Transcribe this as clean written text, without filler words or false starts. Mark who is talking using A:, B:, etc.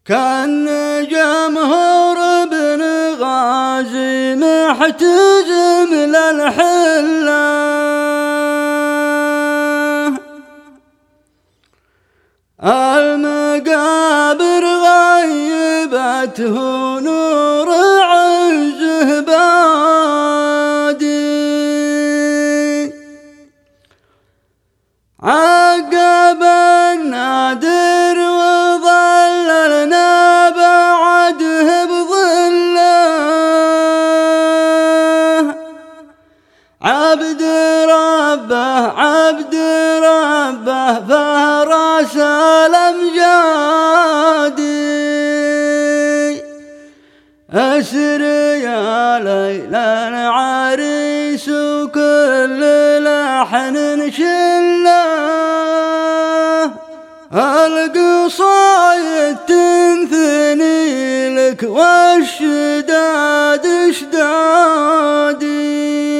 A: كان جمهور بن غازي محتزم للحلة، المقابر غيبته نور عزه بادي، عقب النادر وظللنا بعده بظله، عبد ربه فراس الامجادي، اسر يا ليلى العريس وكل لحن شله، القصايد تنثني لك والشداد اشدادي.